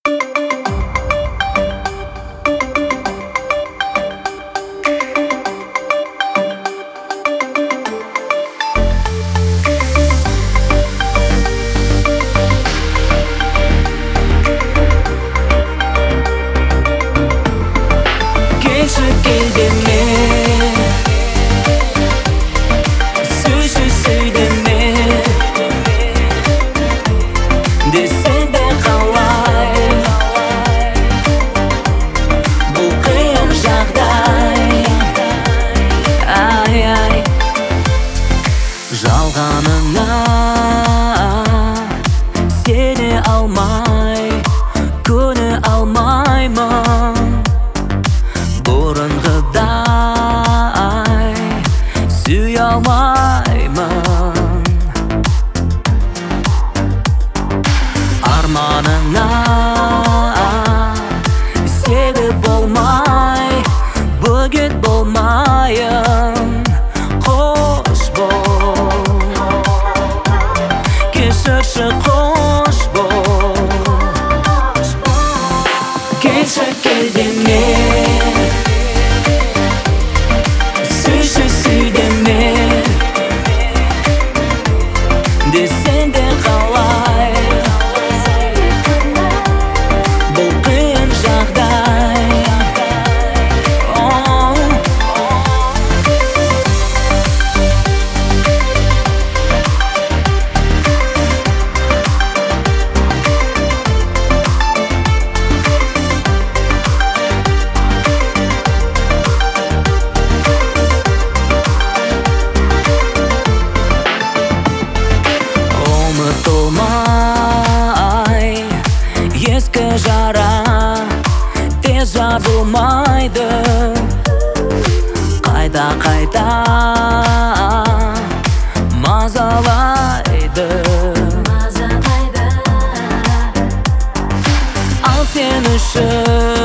Келші кел деме, сүйші сүй деме, десең де қалай, бұл қиын жағдай. Ай-ай, жалғаныңа сене алмай, көне алмаймын. Бұрынғыдай сүй алмаймын. Арманыңа себеп болмай, бөгет болмайын. Қош бол, кешірші, қош бол. Келші кел деме, сүйші сүй деме, десең де қалай, бұл қиын жағдай. Ұмытылмай ескі жара тез жазылмайды. Қайта мазалайды. Ал сен үшін